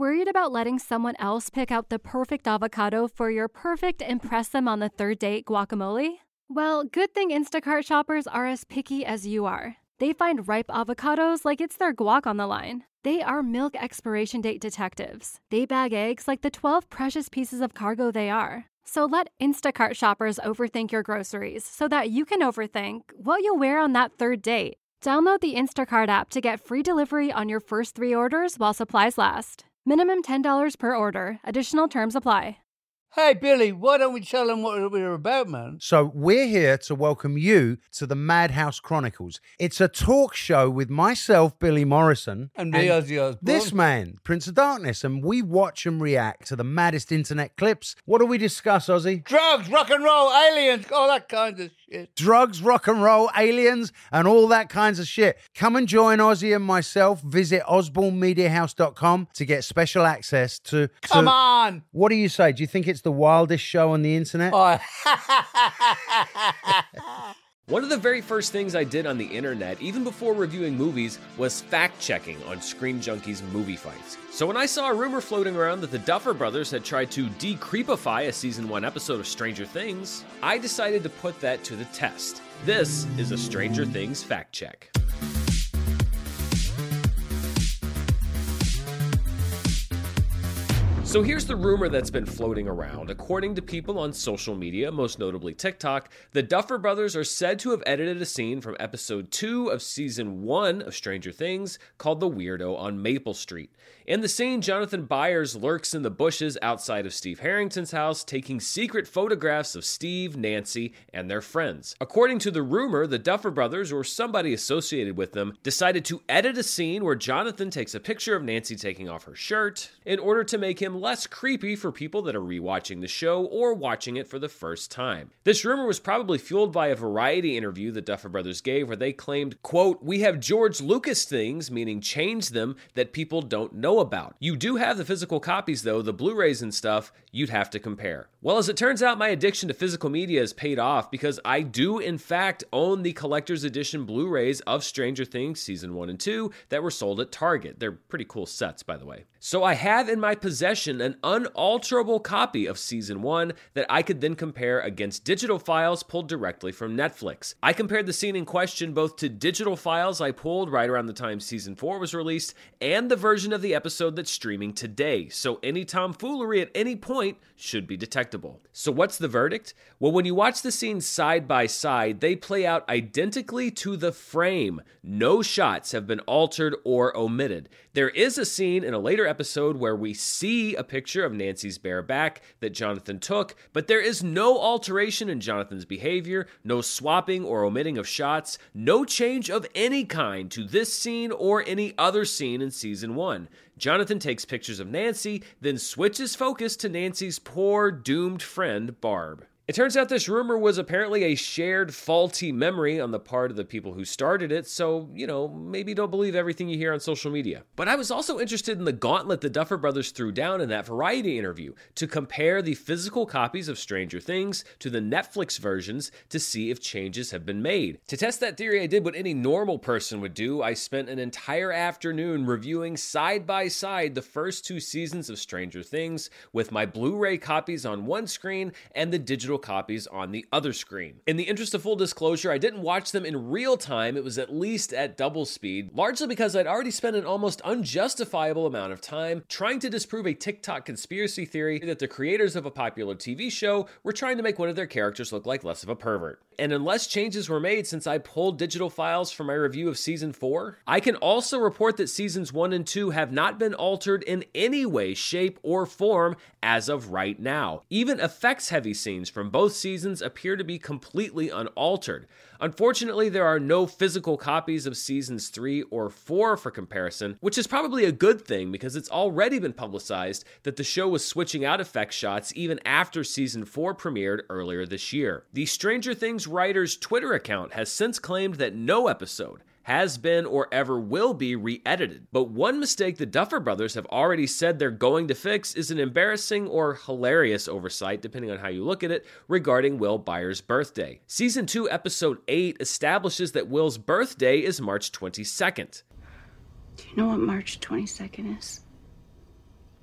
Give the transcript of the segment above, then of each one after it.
Worried about letting someone else pick out the perfect avocado for your perfect impress them on the third date guacamole? Well, good thing Instacart shoppers are as picky as you are. They find ripe avocados like it's their guac on the line. They are milk expiration date detectives. They bag eggs like the 12 precious pieces of cargo they are. So let Instacart shoppers overthink your groceries so that you can overthink what you'll wear on that third date. Download the Instacart app to get free delivery on your first 3 orders while supplies last. Minimum $10 per order. Additional terms apply. Hey, Billy, why don't we tell them what we're about, man? So we're here to welcome you to the Madhouse Chronicles. It's a talk show with myself, Billy Morrison. And me, Ozzy Osbourne. This man, Prince of Darkness. And we watch and react to the maddest internet clips. What do we discuss, Ozzy? Drugs, rock and roll, aliens, all that kind of shit. Drugs, rock and roll, aliens, and all that kinds of shit. Come and join Ozzy and myself. Visit osbornemediahouse.com to get special access to... Come on! What do you say? Do you think it's the wildest show on the internet? Oh. One of the very first things I did on the internet, even before reviewing movies, was fact-checking on Screen Junkie's movie fights. So when I saw a rumor floating around that the Duffer Brothers had tried to de-creepify a Season 1 episode of Stranger Things, I decided to put that to the test. This is a Stranger Things fact check. So here's the rumor that's been floating around. According to people on social media, most notably TikTok, the Duffer Brothers are said to have edited a scene from episode 2 of season 1 of Stranger Things called The Weirdo on Maple Street. In the scene, Jonathan Byers lurks in the bushes outside of Steve Harrington's house, taking secret photographs of Steve, Nancy, and their friends. According to the rumor, the Duffer Brothers, or somebody associated with them, decided to edit a scene where Jonathan takes a picture of Nancy taking off her shirt in order to make him less creepy for people that are rewatching the show or watching it for the first time. This rumor was probably fueled by a Variety interview the Duffer Brothers gave where they claimed, quote, "We have George Lucas things," meaning changed them, "that people don't know about. You do have the physical copies though, the Blu-rays and stuff, you'd have to compare." Well, as it turns out, my addiction to physical media has paid off because I do in fact own the collector's edition Blu-rays of Stranger Things season 1 and 2 that were sold at Target. They're pretty cool sets, by the way. So I have in my possession an unalterable copy of season 1 that I could then compare against digital files pulled directly from Netflix. I compared the scene in question both to digital files I pulled right around the time season 4 was released and the version of the episode that's streaming today, so any tomfoolery at any point should be detectable. So what's the verdict? Well, when you watch the scenes side by side, they play out identically to the frame. No shots have been altered or omitted. There is a scene in a later episode where we see a picture of Nancy's bare back that Jonathan took, but there is no alteration in Jonathan's behavior, no swapping or omitting of shots, no change of any kind to this scene or any other scene in season 1. Jonathan takes pictures of Nancy, then switches focus to Nancy's poor, doomed friend, Barb. It turns out this rumor was apparently a shared faulty memory on the part of the people who started it, so, maybe don't believe everything you hear on social media. But I was also interested in the gauntlet the Duffer Brothers threw down in that Variety interview to compare the physical copies of Stranger Things to the Netflix versions to see if changes have been made. To test that theory, I did what any normal person would do. I spent an entire afternoon reviewing side by side the first 2 seasons of Stranger Things with my Blu-ray copies on one screen and the digital copies on the other screen. In the interest of full disclosure, I didn't watch them in real time. It was at least at double speed, largely because I'd already spent an almost unjustifiable amount of time trying to disprove a TikTok conspiracy theory that the creators of a popular TV show were trying to make one of their characters look like less of a pervert. And unless changes were made since I pulled digital files for my review of season 4, I can also report that seasons 1 and 2 have not been altered in any way, shape, or form as of right now. Even effects-heavy scenes from both seasons appear to be completely unaltered. Unfortunately, there are no physical copies of seasons 3 or 4 for comparison, which is probably a good thing because it's already been publicized that the show was switching out effect shots even after season 4 premiered earlier this year. The Stranger Things writer's Twitter account has since claimed that no episode has been or ever will be re-edited. But one mistake the Duffer Brothers have already said they're going to fix is an embarrassing or hilarious oversight, depending on how you look at it, regarding Will Byers' birthday. Season 2, Episode 8 establishes that Will's birthday is March 22nd. Do you know what March 22nd is?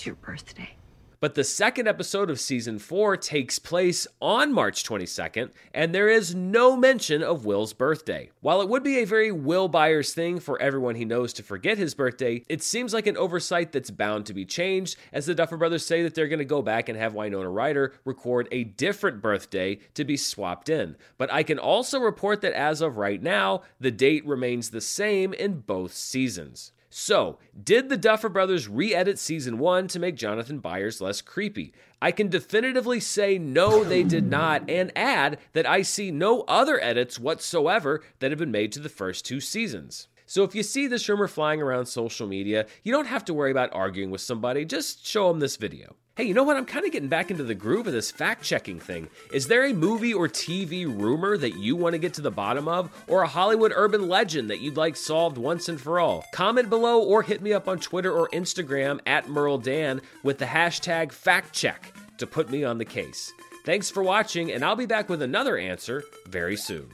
your birthday. But the second episode of season 4 takes place on March 22nd, and there is no mention of Will's birthday. While it would be a very Will Byers thing for everyone he knows to forget his birthday, it seems like an oversight that's bound to be changed, as the Duffer Brothers say that they're going to go back and have Winona Ryder record a different birthday to be swapped in. But I can also report that as of right now, the date remains the same in both seasons. So, did the Duffer Brothers re-edit season 1 to make Jonathan Byers less creepy? I can definitively say no, they did not, and add that I see no other edits whatsoever that have been made to the first 2 seasons. So if you see this rumor flying around social media, you don't have to worry about arguing with somebody, just show them this video. Hey, you know what? I'm kind of getting back into the groove of this fact-checking thing. Is there a movie or TV rumor that you want to get to the bottom of, or a Hollywood urban legend that you'd like solved once and for all? Comment below or hit me up on Twitter or Instagram @MerleDan with the hashtag #FactCheck to put me on the case. Thanks for watching, and I'll be back with another answer very soon.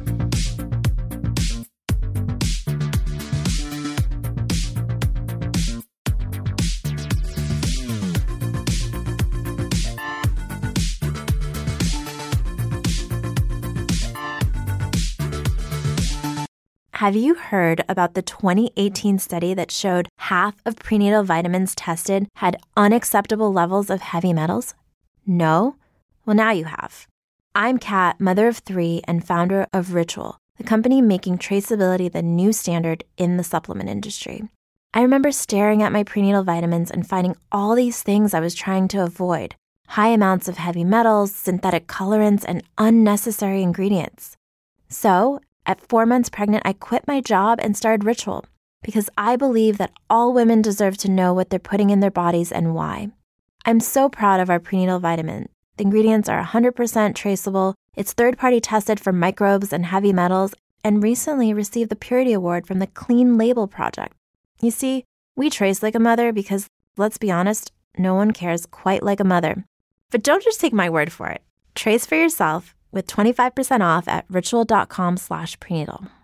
Have you heard about the 2018 study that showed half of prenatal vitamins tested had unacceptable levels of heavy metals? No? Well, now you have. I'm Kat, mother of 3 and founder of Ritual, the company making traceability the new standard in the supplement industry. I remember staring at my prenatal vitamins and finding all these things I was trying to avoid: high amounts of heavy metals, synthetic colorants, and unnecessary ingredients. So, at 4 months pregnant, I quit my job and started Ritual because I believe that all women deserve to know what they're putting in their bodies and why. I'm so proud of our prenatal vitamin. The ingredients are 100% traceable, it's third-party tested for microbes and heavy metals, and recently received the Purity Award from the Clean Label Project. You see, we trace like a mother because, let's be honest, no one cares quite like a mother. But don't just take my word for it. Trace for yourself with 25% off at ritual.com/prenatal.